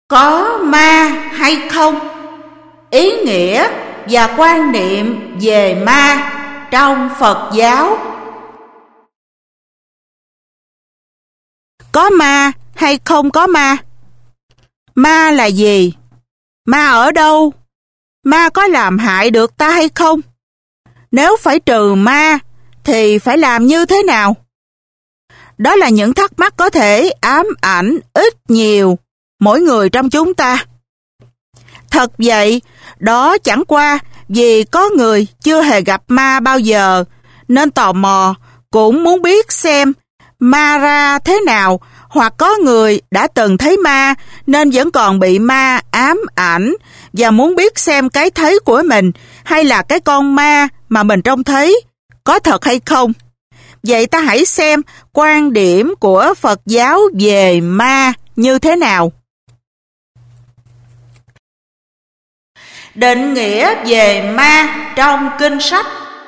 Có ma hay không? Ý nghĩa và quan niệm về ma trong Phật giáo. Có ma hay không có ma? Ma là gì? Ma ở đâu? Ma có làm hại được ta hay không? Nếu phải trừ ma thì phải làm như thế nào? Đó là những thắc mắc có thể ám ảnh ít nhiều mỗi người trong chúng ta. Thật vậy, đó chẳng qua vì có người chưa hề gặp ma bao giờ, nên tò mò cũng muốn biết xem ma ra thế nào, hoặc có người đã từng thấy ma nên vẫn còn bị ma ám ảnh và muốn biết xem cái thấy của mình hay là cái con ma mà mình trông thấy có thật hay không. Vậy ta hãy xem quan điểm của Phật giáo về ma như thế nào. Định nghĩa về ma trong kinh sách.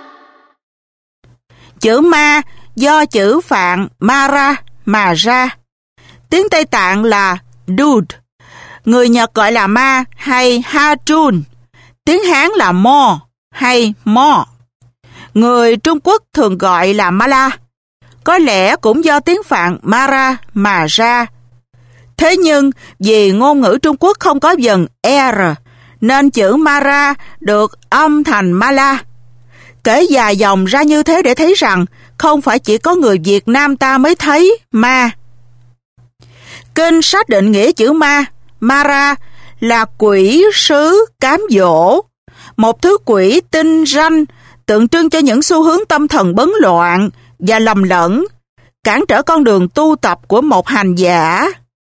Chữ ma do chữ Phạn Mara mà ra. Tiếng Tây Tạng là Dud, người Nhật gọi là ma hay Hachun, tiếng Hán là Mo hay Mo. Người Trung Quốc thường gọi là Mala, có lẽ cũng do tiếng Phạn Mara mà ra. Thế nhưng vì ngôn ngữ Trung Quốc không có vần R, nên chữ Mara được âm thành Mala. Kể dài dòng ra như thế để thấy rằng không phải chỉ có người Việt Nam ta mới thấy ma. Kinh sách định nghĩa chữ ma, Mara, là quỷ sứ cám dỗ, một thứ quỷ tinh ranh, tượng trưng cho những xu hướng tâm thần bấn loạn và lầm lẫn, cản trở con đường tu tập của một hành giả.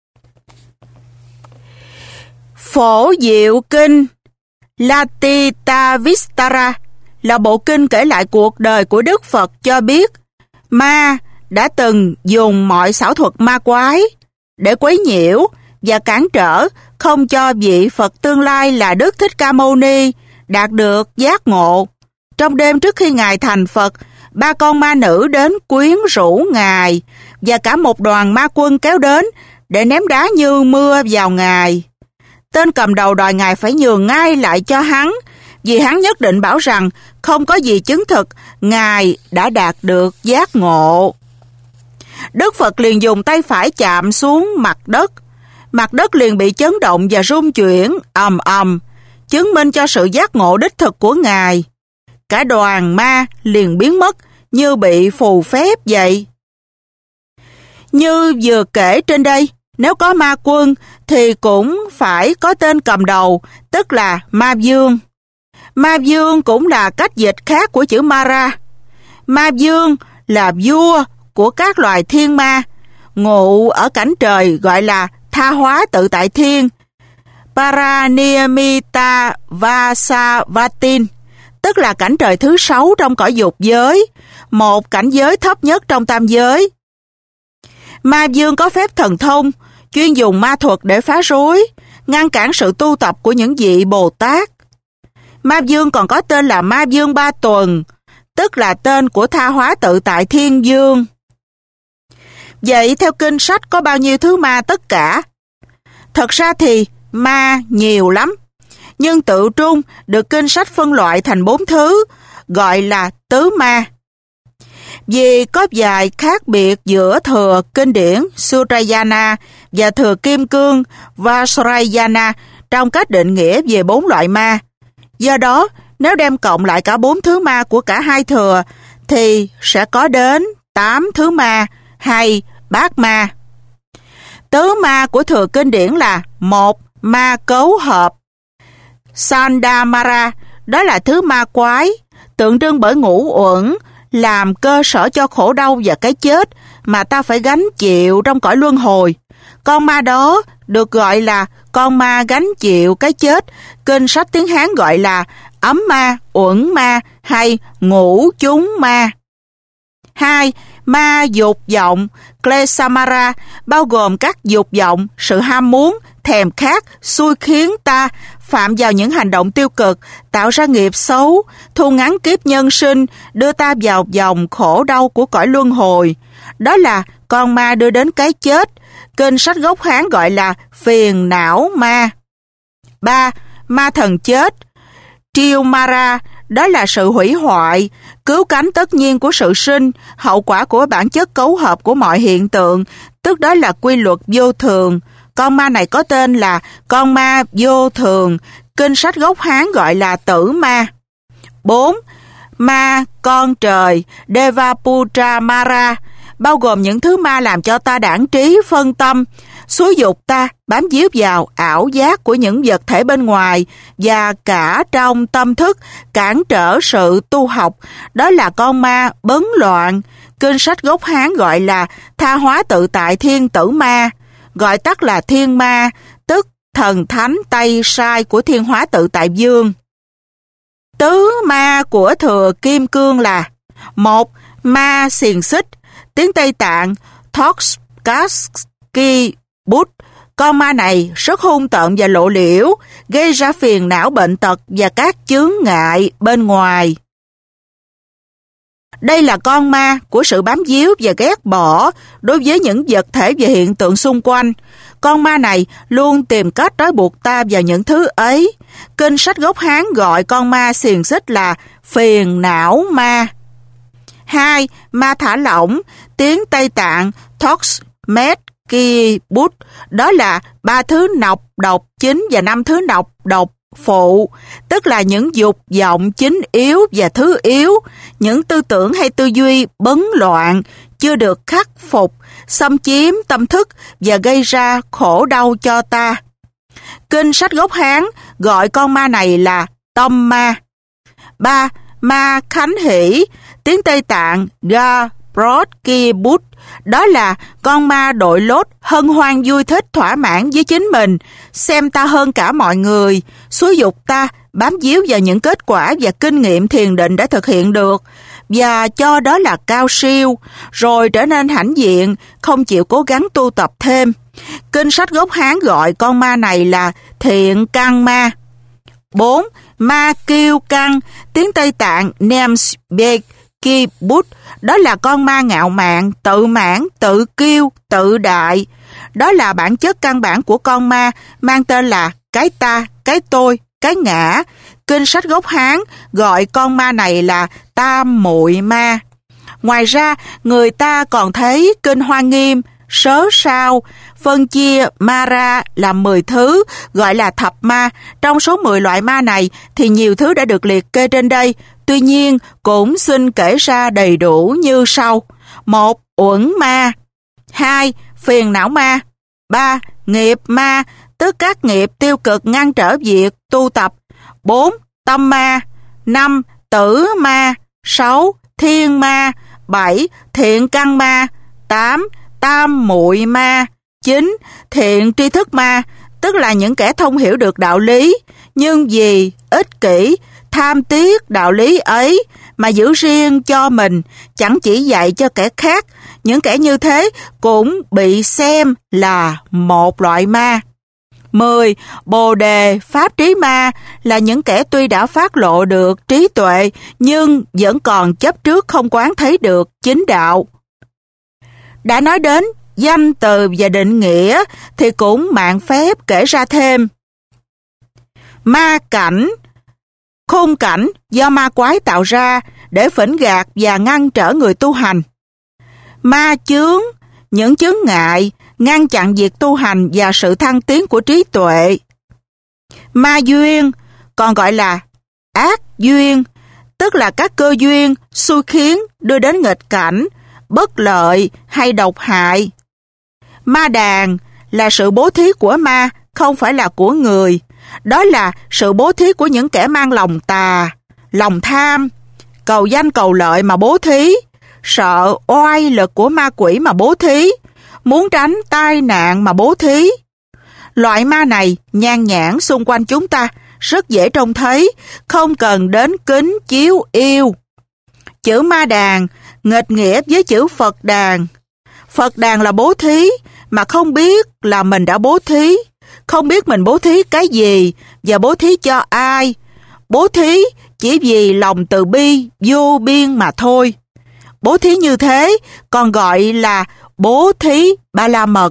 Phổ Diệu Kinh Latitavistara là bộ kinh kể lại cuộc đời của Đức Phật, cho biết ma đã từng dùng mọi xảo thuật ma quái để quấy nhiễu và cản trở, không cho vị Phật tương lai là Đức Thích Ca Mâu Ni đạt được giác ngộ. Trong đêm trước khi Ngài thành Phật, 3 con ma nữ đến quyến rũ Ngài và cả một đoàn ma quân kéo đến để ném đá như mưa vào Ngài. Tên cầm đầu đòi Ngài phải nhường ngay lại cho hắn, vì hắn nhất định bảo rằng không có gì chứng thực Ngài đã đạt được giác ngộ. Đức Phật liền dùng tay phải chạm xuống mặt đất liền bị chấn động và rung chuyển ầm ầm, chứng minh cho sự giác ngộ đích thực của Ngài. Cả đoàn ma liền biến mất như bị phù phép vậy. Như vừa kể trên đây, nếu có ma quân thì cũng phải có tên cầm đầu, tức là ma vương. Ma vương cũng là cách dịch khác của chữ Mara. Ma vương là vua của các loài thiên ma, ngụ ở cảnh trời gọi là tha hóa tự tại thiên, Paraniyamita Vasavatin, tức là cảnh trời thứ 6 trong cõi dục giới, một cảnh giới thấp nhất trong tam giới. Ma vương có phép thần thông, chuyên dùng ma thuật để phá rối, ngăn cản sự tu tập của những vị Bồ Tát. Ma vương còn có tên là Ma vương Ba Tuần, tức là tên của tha hóa tự tại thiên vương. Vậy theo kinh sách có bao nhiêu thứ ma tất cả? Thật ra thì ma nhiều lắm, nhưng tự trung được kinh sách phân loại thành 4 thứ, gọi là tứ ma. Vì có vài khác biệt giữa thừa kinh điển Sutrayana và thừa kim cương Vajrayana trong cách định nghĩa về 4 loại ma. Do đó, nếu đem cộng lại cả 4 thứ ma của cả hai thừa thì sẽ có đến 8 thứ ma hay bát ma. Tứ ma của thừa kinh điển là: 1. Ma cấu hợp Sandamara, đó là thứ ma quái, tượng trưng bởi ngũ uẩn, làm cơ sở cho khổ đau và cái chết mà ta phải gánh chịu trong cõi luân hồi. Con ma đó được gọi là con ma gánh chịu cái chết, kinh sách tiếng Hán gọi là ấm ma, uẩn ma hay ngũ chúng ma. 2. Ma dục vọng Klesamara, bao gồm các dục vọng, sự ham muốn, thèm khát, xui khiến ta phạm vào những hành động tiêu cực, tạo ra nghiệp xấu, thu ngắn kiếp nhân sinh, đưa ta vào vòng khổ đau của cõi luân hồi. đó là con ma đưa đến cái chết. Kinh sách gốc Hán gọi là phiền não ma. 3. Ma thần chết, Triumara, đó là sự hủy hoại, cứu cánh tất nhiên của sự sinh, hậu quả của bản chất cấu hợp của mọi hiện tượng, tức đó là quy luật vô thường. Con ma này có tên là con ma vô thường, kinh sách gốc Hán gọi là tử ma. 4. Ma con trời, Devaputra Mara, bao gồm những thứ ma làm cho ta đãng trí, phân tâm, xúi dục ta bám víu vào ảo giác của những vật thể bên ngoài và cả trong tâm thức, cản trở sự tu học, đó là con ma bấn loạn. Kinh sách gốc Hán gọi là tha hóa tự tại thiên tử ma, gọi tắt là thiên ma, tức thần thánh Tây Sai của thiên hóa tự tại vương. Tứ ma của thừa kim cương là: 1. Ma xiềng xích, tiếng Tây Tạng Toxkaski Bút. Con ma này rất hung tợn và lộ liễu, gây ra phiền não bệnh tật và các chướng ngại bên ngoài. Đây là con ma của sự bám víu và ghét bỏ đối với những vật thể và hiện tượng xung quanh. Con ma này luôn tìm cách trói buộc ta vào những thứ ấy. Kinh sách gốc Hán gọi con ma xiềng xích là phiền não ma. 2. Ma thả lỏng, tiếng Tây Tạng Toxmetki Bút, đó là 3 thứ nọc độc chính và 5 thứ nọc độc phụ, tức là những dục vọng chính yếu và thứ yếu, những tư tưởng hay tư duy bấn loạn, chưa được khắc phục, xâm chiếm tâm thức và gây ra khổ đau cho ta. Kinh sách gốc Hán gọi con ma này là tâm ma. 3. Ma khánh hỷ, tiếng Tây Tạng Ga Brodki Bút, đó là con ma đội lốt, hân hoan vui thích thỏa mãn với chính mình, xem ta hơn cả mọi người, xúi dục ta bám víu vào những kết quả và kinh nghiệm thiền định đã thực hiện được, và cho đó là cao siêu, rồi trở nên hãnh diện, không chịu cố gắng tu tập thêm. Kinh sách gốc Hán gọi con ma này là thiện căn ma. 4. Ma kiêu căng, tiếng Tây Tạng Nemsbeki Bút, đó là con ma ngạo mạn, tự mãn, tự kiêu, tự đại. Đó là bản chất căn bản của con ma, mang tên là cái ta, cái tôi, cái ngã. Kinh sách gốc Hán gọi con ma này là tam muội ma. Ngoài ra, người ta còn thấy kinh Hoa Nghiêm Sớ Sao phân chia ma ra làm 10 thứ, gọi là thập ma. Trong số 10 loại ma này thì nhiều thứ đã được liệt kê trên đây, tuy nhiên cũng xin kể ra đầy đủ như sau. 1. Uẩn ma. 2. Phiền não ma. 3. Nghiệp ma, tức các nghiệp tiêu cực ngăn trở việc tu tập. 4. Tâm ma. 5. Tử ma. 6. Thiên ma. 7. Thiện căn ma. 8. Tam muội ma. 9. Thiện tri thức ma, tức là những kẻ thông hiểu được đạo lý, nhưng vì ích kỷ, tham tiếc đạo lý ấy mà giữ riêng cho mình, chẳng chỉ dạy cho kẻ khác. Những kẻ như thế cũng bị xem là một loại ma. 10. Bồ đề pháp trí ma là những kẻ tuy đã phát lộ được trí tuệ nhưng vẫn còn chấp trước không quán thấy được chính đạo. Đã nói đến danh từ và định nghĩa thì cũng mạn phép kể ra thêm. Ma cảnh, khôn cảnh do ma quái tạo ra để phỉnh gạt và ngăn trở người tu hành. Ma chướng, những chướng ngại ngăn chặn việc tu hành và sự thăng tiến của trí tuệ. Ma duyên, còn gọi là ác duyên, tức là các cơ duyên xui khiến đưa đến nghịch cảnh, bất lợi hay độc hại. Ma đàn là sự bố thí của ma, không phải là của người. Đó là sự bố thí của những kẻ mang lòng tà, lòng tham, cầu danh cầu lợi mà bố thí, sợ oai lực của ma quỷ mà bố thí, muốn tránh tai nạn mà bố thí. Loại ma này nhan nhản xung quanh chúng ta, rất dễ trông thấy, không cần đến kính chiếu yêu. Chữ ma đàn nghịch nghĩa với chữ Phật đàn. Phật đàn là bố thí, mà không biết là mình đã bố thí, không biết mình bố thí cái gì và bố thí cho ai. Bố thí chỉ vì lòng từ bi vô biên mà thôi. Bố thí như thế còn gọi là bố thí ba la mật.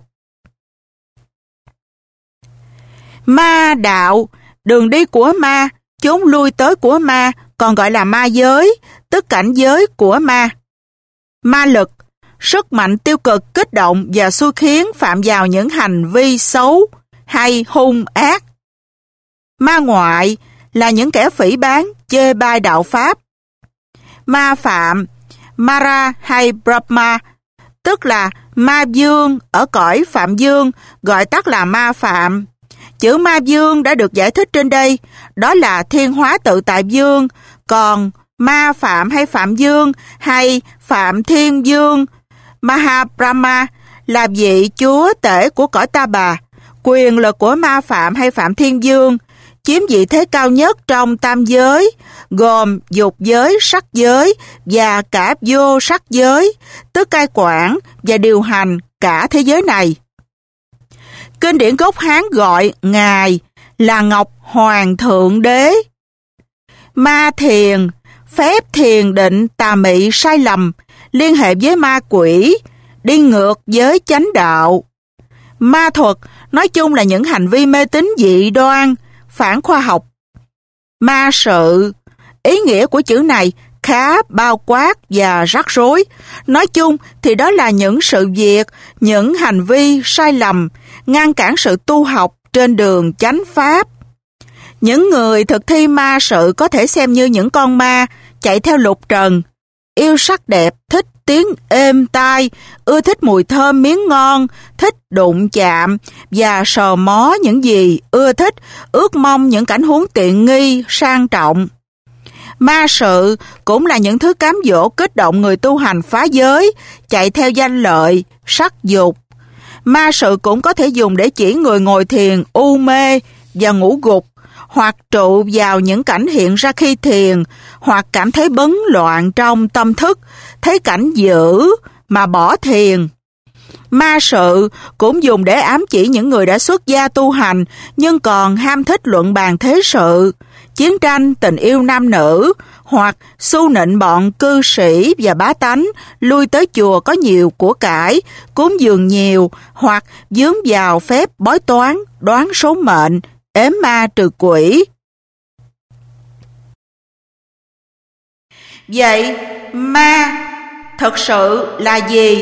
Ma đạo, đường đi của ma, chốn lui tới của ma, còn gọi là ma giới, tức cảnh giới của ma. Ma lực, sức mạnh tiêu cực kích động và xui khiến phạm vào những hành vi xấu hay hung ác. Ma ngoại là những kẻ phỉ báng, chê bai đạo Pháp. Ma phạm, Mara hay Brahma, tức là ma dương ở cõi Phạm Dương, gọi tắt là ma phạm. Chữ ma dương đã được giải thích trên đây, đó là thiên hóa tự tại dương, còn ma phạm hay phạm dương hay phạm thiên dương, Mahabrahma là vị chúa tể của cõi Ta Bà. Quyền lực của ma phạm hay phạm thiên dương chiếm vị thế cao nhất trong tam giới, gồm dục giới, sắc giới và cả vô sắc giới, tức cai quản và điều hành cả thế giới này. Kinh điển gốc Hán gọi Ngài là Ngọc Hoàng Thượng Đế. Ma thiền, phép thiền định tà mị sai lầm, liên hệ với ma quỷ, đi ngược với chánh đạo. Ma thuật nói chung là những hành vi mê tín dị đoan, phản khoa học. Ma sự, ý nghĩa của chữ này khá bao quát và rắc rối. Nói chung thì đó là những sự việc, những hành vi sai lầm, ngăn cản sự tu học trên đường chánh pháp. Những người thực thi ma sự có thể xem như những con ma chạy theo lục trần, yêu sắc đẹp, thích tiếng êm tai, ưa thích mùi thơm miếng ngon, thích đụng chạm và sờ mó những gì ưa thích, ước mong những cảnh huống tiện nghi, sang trọng. Ma sự cũng là những thứ cám dỗ kích động người tu hành phá giới, chạy theo danh lợi, sắc dục. Ma sự cũng có thể dùng để chỉ người ngồi thiền u mê và ngủ gục, hoặc trụ vào những cảnh hiện ra khi thiền, hoặc cảm thấy bấn loạn trong tâm thức, thấy cảnh dữ mà bỏ thiền. Ma sự cũng dùng để ám chỉ những người đã xuất gia tu hành nhưng còn ham thích luận bàn thế sự, chiến tranh, tình yêu nam nữ, hoặc xu nịnh bọn cư sĩ và bá tánh lui tới chùa có nhiều của cải, cúng dường nhiều, hoặc vướng vào phép bói toán, đoán số mệnh, ếm ma trừ quỷ. Vậy ma thực sự là gì?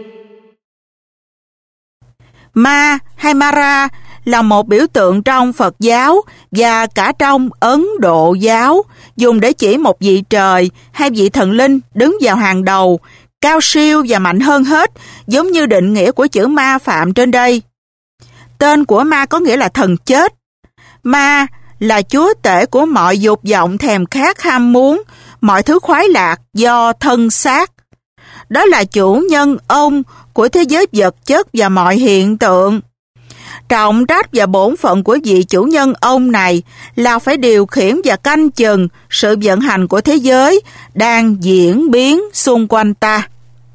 Ma hay Mara là một biểu tượng trong Phật giáo và cả trong Ấn Độ giáo, dùng để chỉ một vị trời hay vị thần linh đứng vào hàng đầu, cao siêu và mạnh hơn hết, giống như định nghĩa của chữ ma phạm trên đây. Tên của ma có nghĩa là thần chết. Ma là chúa tể của mọi dục vọng, thèm khát, ham muốn, mọi thứ khoái lạc do thân xác. Đó là chủ nhân ông của thế giới vật chất và mọi hiện tượng. Trọng trách và bổn phận của vị chủ nhân ông này là phải điều khiển và canh chừng sự vận hành của thế giới đang diễn biến xung quanh ta.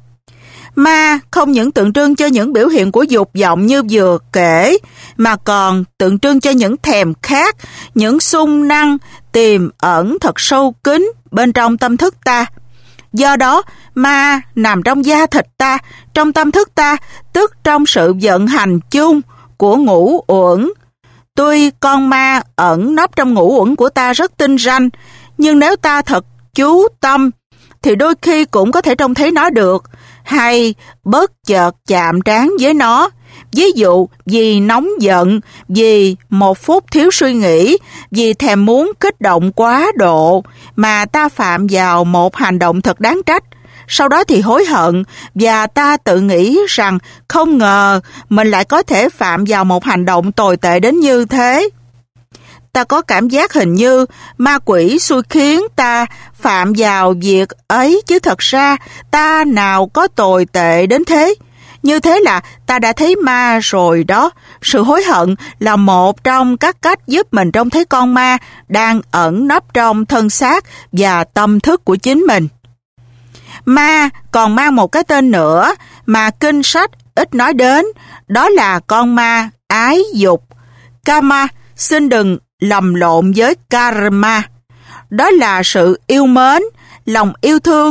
Ma không những tượng trưng cho những biểu hiện của dục vọng như vừa kể, mà còn tượng trưng cho những thèm khát, những xung năng tiềm ẩn thật sâu kín bên trong tâm thức ta. Do đó, ma nằm trong da thịt ta, trong tâm thức ta, tức trong sự vận hành chung của ngũ uẩn. Tuy con ma ẩn nấp trong ngũ uẩn của ta rất tinh ranh, nhưng nếu ta thật chú tâm, thì đôi khi cũng có thể trông thấy nó được, hay bất chợt chạm trán với nó. Ví dụ, vì nóng giận, vì một phút thiếu suy nghĩ, vì thèm muốn kích động quá độ, mà ta phạm vào một hành động thật đáng trách. Sau đó thì hối hận, và ta tự nghĩ rằng không ngờ mình lại có thể phạm vào một hành động tồi tệ đến như thế. Ta có cảm giác hình như ma quỷ xui khiến ta phạm vào việc ấy, chứ thật ra ta nào có tồi tệ đến thế. Như thế là ta đã thấy ma rồi đó. Sự hối hận là một trong các cách giúp mình trông thấy con ma đang ẩn nấp trong thân xác và tâm thức của chính mình. Ma còn mang một cái tên nữa mà kinh sách ít nói đến, đó là con ma ái dục. Kama, xin đừng lầm lộn với karma. Đó là sự yêu mến, lòng yêu thương,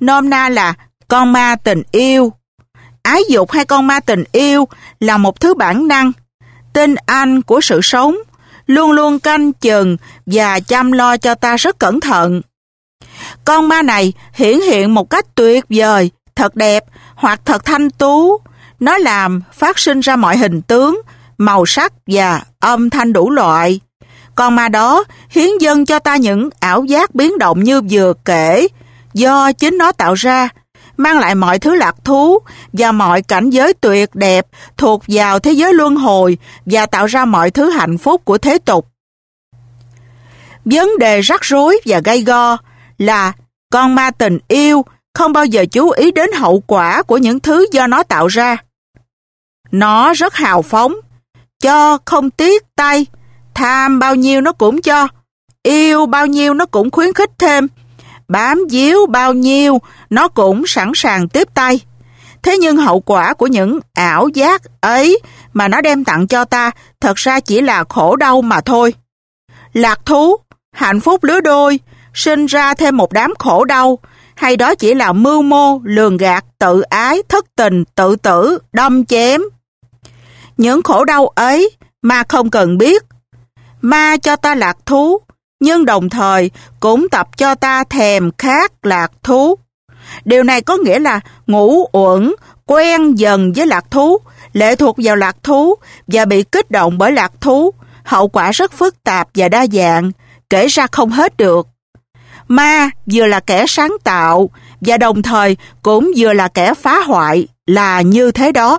nôm na là con ma tình yêu. Ái dục hay con ma tình yêu là một thứ bản năng, tinh anh của sự sống, luôn luôn canh chừng và chăm lo cho ta rất cẩn thận. Con ma này hiển hiện một cách tuyệt vời, thật đẹp hoặc thật thanh tú. Nó làm phát sinh ra mọi hình tướng, màu sắc và âm thanh đủ loại. Con ma đó hiến dâng cho ta những ảo giác biến động như vừa kể, do chính nó tạo ra, mang lại mọi thứ lạc thú và mọi cảnh giới tuyệt đẹp thuộc vào thế giới luân hồi và tạo ra mọi thứ hạnh phúc của thế tục. Vấn đề rắc rối và gay go là con ma tình yêu không bao giờ chú ý đến hậu quả của những thứ do nó tạo ra. Nó rất hào phóng, cho không tiếc tay, tham bao nhiêu nó cũng cho, yêu bao nhiêu nó cũng khuyến khích thêm, bám víu bao nhiêu nó cũng sẵn sàng tiếp tay. Thế nhưng hậu quả của những ảo giác ấy mà nó đem tặng cho ta thật ra chỉ là khổ đau mà thôi. Lạc thú, hạnh phúc lứa đôi, sinh ra thêm một đám khổ đau, hay đó chỉ là mưu mô, lường gạt, tự ái, thất tình, tự tử, đâm chém. Những khổ đau ấy ma không cần biết. Ma cho ta lạc thú, nhưng đồng thời cũng tập cho ta thèm khát lạc thú. Điều này có nghĩa là ngủ uẩn, quen dần với lạc thú, lệ thuộc vào lạc thú và bị kích động bởi lạc thú. Hậu quả rất phức tạp và đa dạng, kể ra không hết được. Ma vừa là kẻ sáng tạo và đồng thời cũng vừa là kẻ phá hoại, là như thế đó.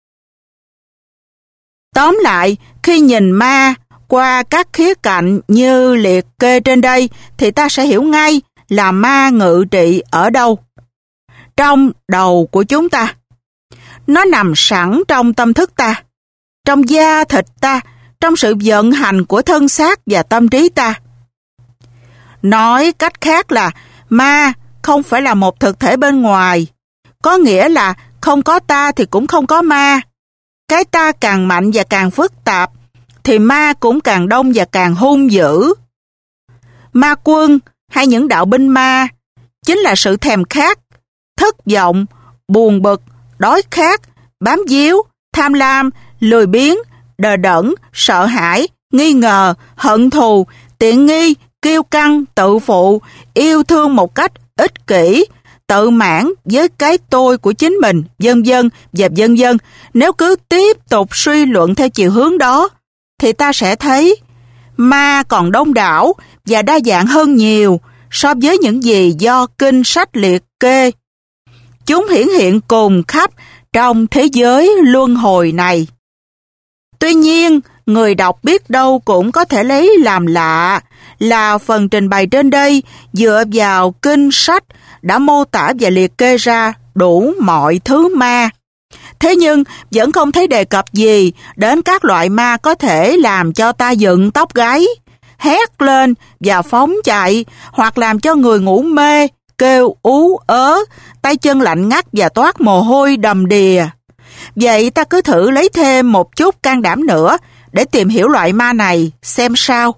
Tóm lại, khi nhìn ma qua các khía cạnh như liệt kê trên đây thì ta sẽ hiểu ngay là ma ngự trị ở đâu. Trong đầu của chúng ta. Nó nằm sẵn trong tâm thức ta, trong da thịt ta, trong sự vận hành của thân xác và tâm trí ta. Nói cách khác là ma không phải là một thực thể bên ngoài, có nghĩa là không có ta thì cũng không có ma. Cái ta càng mạnh và càng phức tạp thì ma cũng càng đông và càng hung dữ. Ma quân hay những đạo binh ma chính là sự thèm khát, thất vọng, buồn bực, đói khát, bám víu, tham lam, lười biếng, đờ đẫn, sợ hãi, nghi ngờ, hận thù, tiện nghi, kiêu căng, tự phụ, yêu thương một cách ích kỷ, tự mãn với cái tôi của chính mình, vân vân và vân vân. Nếu cứ tiếp tục suy luận theo chiều hướng đó, thì ta sẽ thấy ma còn đông đảo và đa dạng hơn nhiều so với những gì do kinh sách liệt kê. Chúng hiển hiện cùng khắp trong thế giới luân hồi này. Tuy nhiên, người đọc biết đâu cũng có thể lấy làm lạ là phần trình bày trên đây dựa vào kinh sách đã mô tả và liệt kê ra đủ mọi thứ ma. Thế nhưng vẫn không thấy đề cập gì đến các loại ma có thể làm cho ta dựng tóc gáy, hét lên và phóng chạy, hoặc làm cho người ngủ mê, kêu ú ớ, tay chân lạnh ngắt và toát mồ hôi đầm đìa. Vậy ta cứ thử lấy thêm một chút can đảm nữa để tìm hiểu loại ma này xem sao.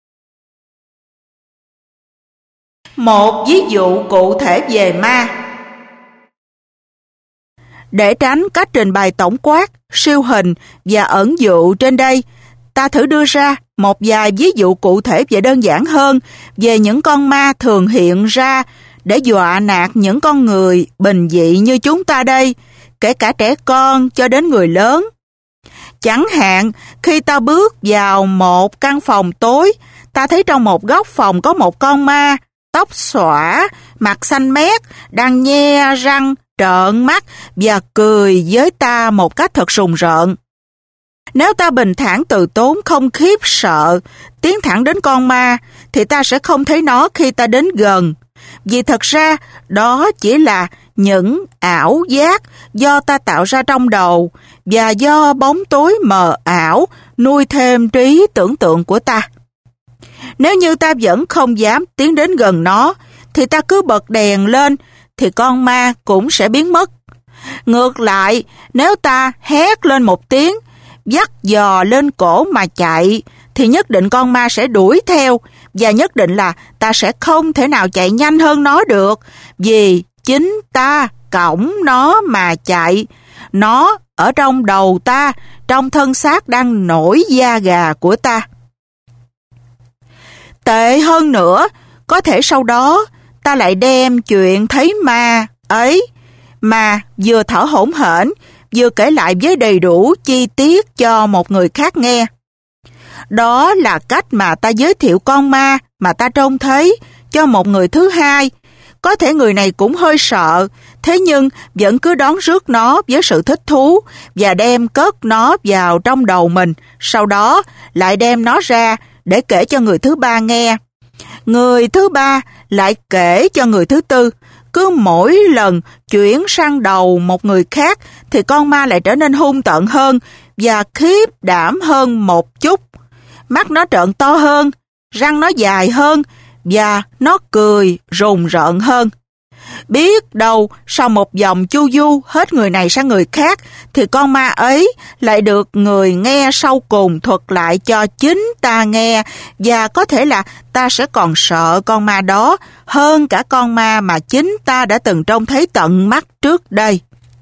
Một ví dụ cụ thể về ma. Để tránh cách trình bày tổng quát, siêu hình và ẩn dụ trên đây, ta thử đưa ra một vài ví dụ cụ thể và đơn giản hơn về những con ma thường hiện ra để dọa nạt những con người bình dị như chúng ta đây, kể cả trẻ con cho đến người lớn. Chẳng hạn, khi ta bước vào một căn phòng tối, ta thấy trong một góc phòng có một con ma, tóc xõa, mặt xanh mét, đang nhe răng, trợn mắt và cười với ta một cách thật rùng rợn. Nếu ta bình thản từ tốn không khiếp sợ, tiến thẳng đến con ma, thì ta sẽ không thấy nó khi ta đến gần. Vì thật ra, đó chỉ là những ảo giác do ta tạo ra trong đầu và do bóng tối mờ ảo nuôi thêm trí tưởng tượng của ta. Nếu như ta vẫn không dám tiến đến gần nó, thì ta cứ bật đèn lên, thì con ma cũng sẽ biến mất. Ngược lại, nếu ta hét lên một tiếng, dắt giò lên cổ mà chạy, thì nhất định con ma sẽ đuổi theo, và nhất định là ta sẽ không thể nào chạy nhanh hơn nó được, vì chính ta cõng nó mà chạy. Nó ở trong đầu ta, trong thân xác đang nổi da gà của ta. Tệ hơn nữa, có thể sau đó ta lại đem chuyện thấy ma ấy mà vừa thở hổn hển, vừa kể lại với đầy đủ chi tiết cho một người khác nghe. Đó là cách mà ta giới thiệu con ma mà ta trông thấy cho một người thứ hai. Có thể người này cũng hơi sợ, thế nhưng vẫn cứ đón rước nó với sự thích thú và đem cất nó vào trong đầu mình, sau đó lại đem nó ra để kể cho người thứ ba nghe. Người thứ ba lại kể cho người thứ tư. Cứ mỗi lần chuyển sang đầu một người khác thì con ma lại trở nên hung tợn hơn và khiếp đảm hơn một chút. Mắt nó trợn to hơn, răng nó dài hơn và nó cười rùng rợn hơn. Biết đâu sau một vòng chu du hết người này sang người khác thì con ma ấy lại được người nghe sau cùng thuật lại cho chính ta nghe, và có thể là ta sẽ còn sợ con ma đó hơn cả con ma mà chính ta đã từng trông thấy tận mắt trước đây.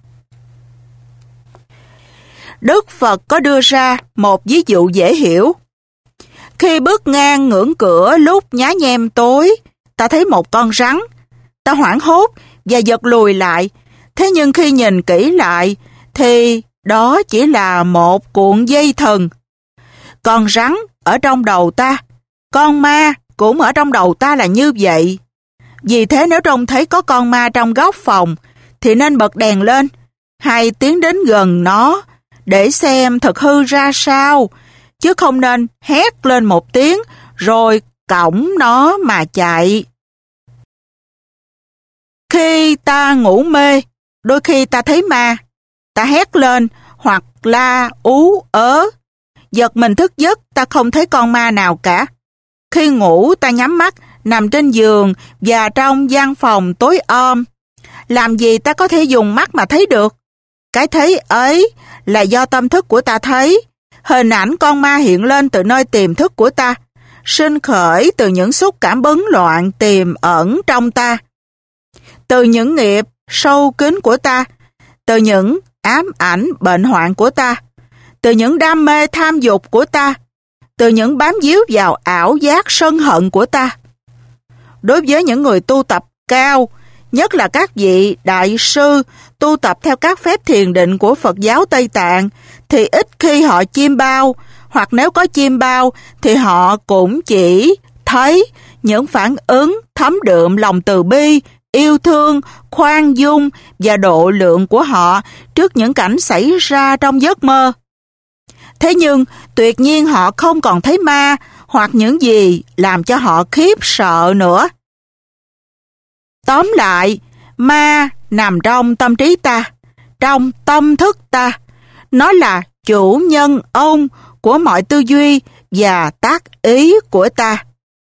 Đức Phật có đưa ra một ví dụ dễ hiểu. Khi bước ngang ngưỡng cửa lúc nhá nhem tối, ta thấy một con rắn. Ta hoảng hốt và giật lùi lại. Thế nhưng khi nhìn kỹ lại thì đó chỉ là một cuộn dây thừng. Con rắn ở trong đầu ta, con ma cũng ở trong đầu ta là như vậy. Vì thế nếu trông thấy có con ma trong góc phòng thì nên bật đèn lên hay tiến đến gần nó để xem thực hư ra sao, chứ không nên hét lên một tiếng rồi cõng nó mà chạy. Khi ta ngủ mê, đôi khi ta thấy ma, ta hét lên hoặc la ú ớ. Giật mình thức giấc, ta không thấy con ma nào cả. Khi ngủ ta nhắm mắt, nằm trên giường và trong gian phòng tối om. Làm gì ta có thể dùng mắt mà thấy được? Cái thấy ấy là do tâm thức của ta thấy. Hình ảnh con ma hiện lên từ nơi tiềm thức của ta, sinh khởi từ những xúc cảm bấn loạn tiềm ẩn trong ta, từ những nghiệp sâu kín của ta, từ những ám ảnh bệnh hoạn của ta, từ những đam mê tham dục của ta, từ những bám víu vào ảo giác sân hận của ta. Đối với những người tu tập cao, nhất là các vị đại sư tu tập theo các phép thiền định của Phật giáo Tây Tạng, thì ít khi họ chiêm bao, hoặc nếu có chiêm bao thì họ cũng chỉ thấy những phản ứng thấm đượm lòng từ bi, yêu thương, khoan dung và độ lượng của họ trước những cảnh xảy ra trong giấc mơ. Thế nhưng tuyệt nhiên họ không còn thấy ma hoặc những gì làm cho họ khiếp sợ nữa. Tóm lại, ma nằm trong tâm trí ta, trong tâm thức ta. Nó là chủ nhân ông của mọi tư duy và tác ý của ta.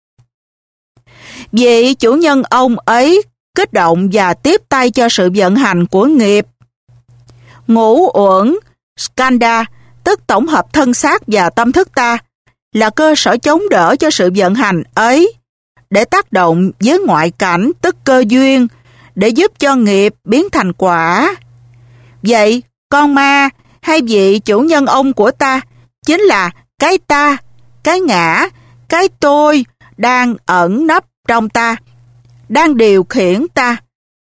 Vị chủ nhân ông ấy kích động và tiếp tay cho sự vận hành của nghiệp. Ngũ uẩn skandha, tức tổng hợp thân xác và tâm thức ta, là cơ sở chống đỡ cho sự vận hành ấy, để tác động với ngoại cảnh, tức cơ duyên, để giúp cho nghiệp biến thành quả. Vậy, con ma hay vị chủ nhân ông của ta chính là cái ta, cái ngã, cái tôi đang ẩn nấp trong ta, đang điều khiển ta.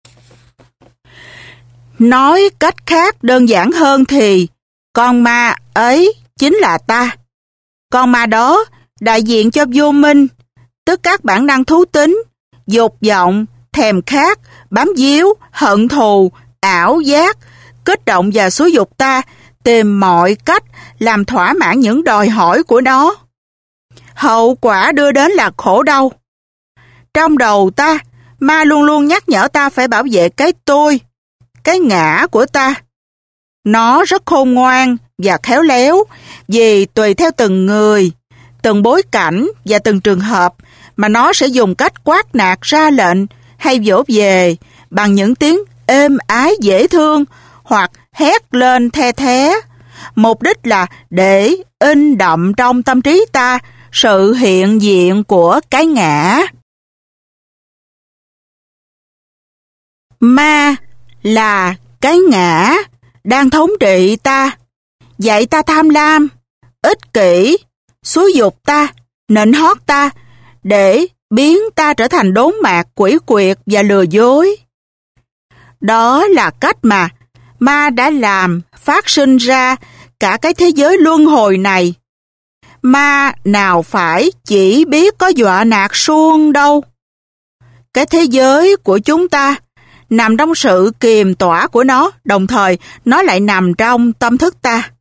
Nói cách khác đơn giản hơn thì con ma ấy chính là ta. Con ma đó đại diện cho vô minh, tức các bản năng thú tính, dục vọng, thèm khát, bám víu, hận thù, ảo giác, kích động và xúi dục ta tìm mọi cách làm thỏa mãn những đòi hỏi của nó. Hậu quả đưa đến là khổ đau. Trong đầu ta, ma luôn luôn nhắc nhở ta phải bảo vệ cái tôi, cái ngã của ta. Nó rất khôn ngoan và khéo léo, vì tùy theo từng người, từng bối cảnh và từng trường hợp mà nó sẽ dùng cách quát nạt, ra lệnh hay vỗ về bằng những tiếng êm ái dễ thương hoặc hét lên the thé. Mục đích là để in đậm trong tâm trí ta sự hiện diện của cái ngã. Ma là cái ngã đang thống trị ta, dạy ta tham lam, ích kỷ, xúi giục ta, nịnh hót ta, để biến ta trở thành đốn mạc quỷ quyệt và lừa dối. Đó là cách mà ma đã làm phát sinh ra cả cái thế giới luân hồi này. Ma nào phải chỉ biết có dọa nạt suông đâu. Cái thế giới của chúng ta nằm trong sự kiềm tỏa của nó, đồng thời nó lại nằm trong tâm thức ta.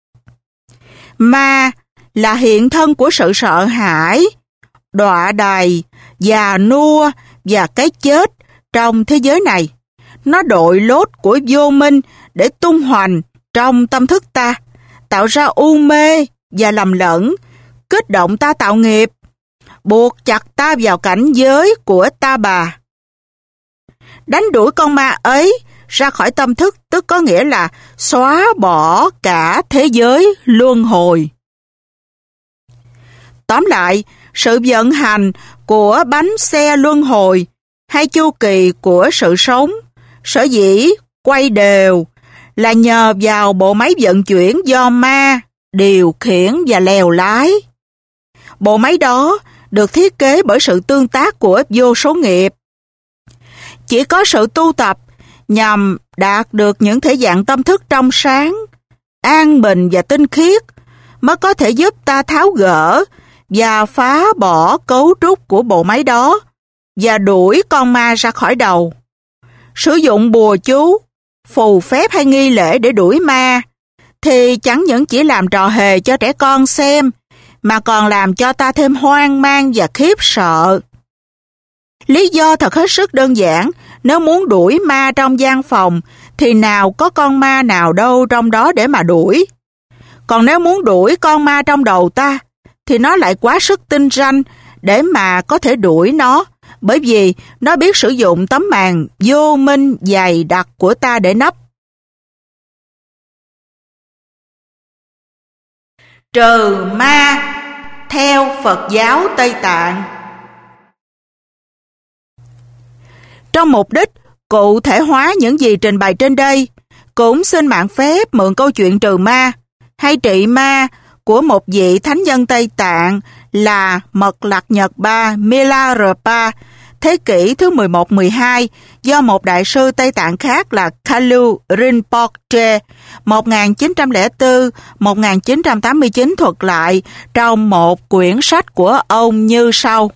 Ma là hiện thân của sự sợ hãi, đọa đày, già nua và cái chết trong thế giới này. Nó đội lốt của vô minh để tung hoành trong tâm thức ta, tạo ra u mê và lầm lẫn, kích động ta tạo nghiệp, buộc chặt ta vào cảnh giới của ta bà. Đánh đuổi con ma ấy ra khỏi tâm thức tức có nghĩa là xóa bỏ cả thế giới luân hồi. Tóm lại, sự vận hành của bánh xe luân hồi hay chu kỳ của sự sống sở dĩ quay đều là nhờ vào bộ máy vận chuyển do ma điều khiển và lèo lái. Bộ máy đó được thiết kế bởi sự tương tác của vô số nghiệp. Chỉ có sự tu tập nhằm đạt được những thể dạng tâm thức trong sáng, an bình và tinh khiết mới có thể giúp ta tháo gỡ và phá bỏ cấu trúc của bộ máy đó và đuổi con ma ra khỏi đầu. Sử dụng bùa chú, phù phép hay nghi lễ để đuổi ma thì chẳng những chỉ làm trò hề cho trẻ con xem mà còn làm cho ta thêm hoang mang và khiếp sợ. Lý do thật hết sức đơn giản, nếu muốn đuổi ma trong gian phòng thì nào có con ma nào đâu trong đó để mà đuổi. Còn nếu muốn đuổi con ma trong đầu ta thì nó lại quá sức tinh ranh để mà có thể đuổi nó, bởi vì nó biết sử dụng tấm màn vô minh dày đặc của ta để nấp. Trừ ma theo Phật giáo Tây Tạng. Trong mục đích cụ thể hóa những gì trình bày trên đây, cũng xin mạn phép mượn câu chuyện trừ ma hay trị ma của một vị thánh nhân Tây Tạng là Mật Lạc Nhật Ba Milarepa, thế kỷ thứ 11-12, do một đại sư Tây Tạng khác là Kalu Rinpoche 1904-1989 thuật lại trong một quyển sách của ông như sau.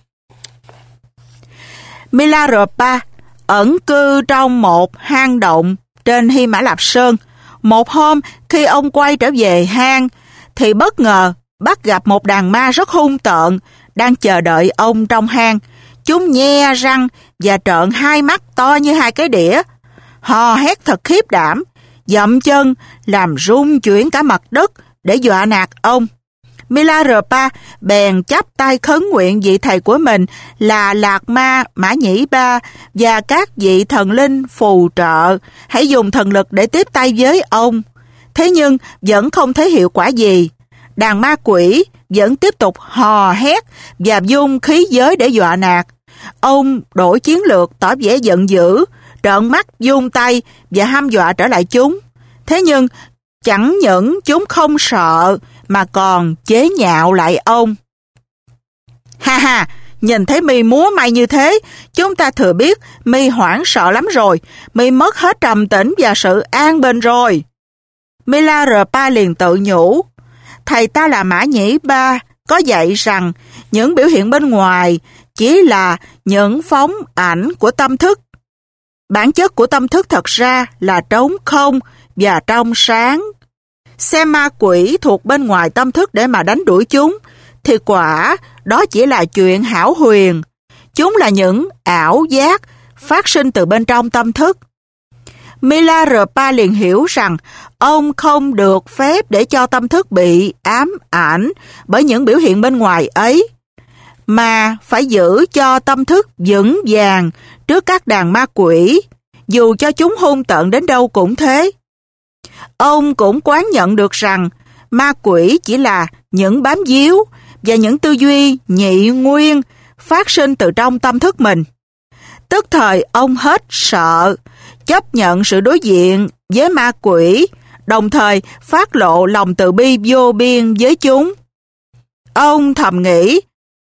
Milarepa ẩn cư trong một hang động trên Hy Mã Lạp Sơn. Một hôm khi ông quay trở về hang thì bất ngờ bắt gặp một đàn ma rất hung tợn đang chờ đợi ông trong hang. Chúng nhe răng và trợn hai mắt to như hai cái đĩa, hò hét thật khiếp đảm, dậm chân làm rung chuyển cả mặt đất để dọa nạt ông. Milarepa bèn chắp tay khấn nguyện vị thầy của mình là Lạc Ma Mã Nhĩ Ba và các vị thần linh phù trợ hãy dùng thần lực để tiếp tay với ông. Thế nhưng vẫn không thấy hiệu quả gì. Đàn ma quỷ vẫn tiếp tục hò hét và dung khí giới để dọa nạt. Ông đổi chiến lược tỏ vẻ giận dữ, trợn mắt vung tay và hăm dọa trở lại chúng. Thế nhưng chẳng những chúng không sợ mà còn chế nhạo lại ông. Ha ha, nhìn thấy mi múa may như thế, chúng ta thừa biết mi hoảng sợ lắm rồi, mi mất hết trầm tĩnh và sự an bình rồi. Milarepa liền tự nhủ, thầy ta là Mã Nhĩ Ba có dạy rằng những biểu hiện bên ngoài chỉ là những phóng ảnh của tâm thức. Bản chất của tâm thức thật ra là trống không và trong sáng. Xem ma quỷ thuộc bên ngoài tâm thức để mà đánh đuổi chúng thì quả đó chỉ là chuyện hão huyền. Chúng là những ảo giác phát sinh từ bên trong tâm thức. Milarepa liền hiểu rằng ông không được phép để cho tâm thức bị ám ảnh bởi những biểu hiện bên ngoài ấy, mà phải giữ cho tâm thức vững vàng trước các đàn ma quỷ, dù cho chúng hung tợn đến đâu cũng thế. Ông cũng quán nhận được rằng ma quỷ chỉ là những bám víu và những tư duy nhị nguyên phát sinh từ trong tâm thức mình. Tức thời ông hết sợ chấp nhận sự đối diện với ma quỷ, đồng thời phát lộ lòng từ bi vô biên với chúng. Ông thầm nghĩ,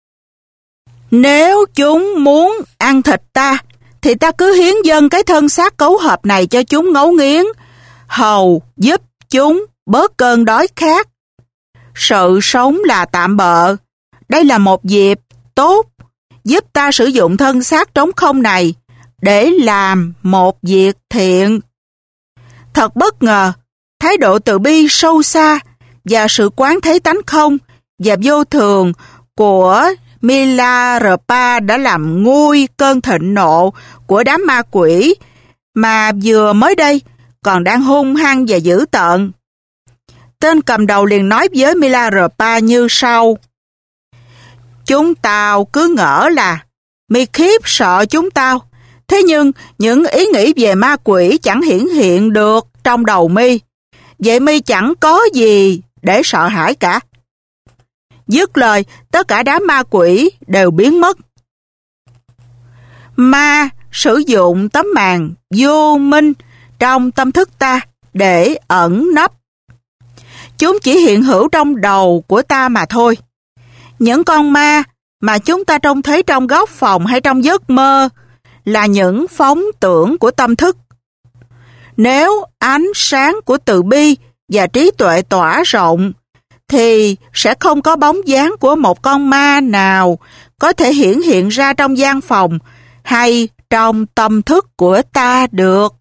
nếu chúng muốn ăn thịt ta, thì ta cứ hiến dâng cái thân xác cấu hợp này cho chúng ngấu nghiến, hầu giúp chúng bớt cơn đói khát. Sự sống là tạm bợ. Đây là một dịp tốt giúp ta sử dụng thân xác trống không này để làm một việc thiện. Thật bất ngờ, thái độ từ bi sâu xa và sự quán thấy tánh không và vô thường của Milarepa đã làm nguôi cơn thịnh nộ của đám ma quỷ mà vừa mới đây còn đang hung hăng và dữ tợn. Tên cầm đầu liền nói với Milarepa như sau: chúng tao cứ ngỡ là mi khiếp sợ chúng tao, thế nhưng những ý nghĩ về ma quỷ chẳng hiển hiện được trong đầu mi, vậy mi chẳng có gì để sợ hãi cả. Dứt lời, tất cả đám ma quỷ đều biến mất. Ma sử dụng tấm màn vô minh trong tâm thức ta để ẩn nấp. Chúng chỉ hiện hữu trong đầu của ta mà thôi. Những con ma mà chúng ta trông thấy trong góc phòng hay trong giấc mơ là những phóng tưởng của tâm thức. Nếu ánh sáng của từ bi và trí tuệ tỏa rộng, thì sẽ không có bóng dáng của một con ma nào có thể hiển hiện ra trong gian phòng hay trong tâm thức của ta được.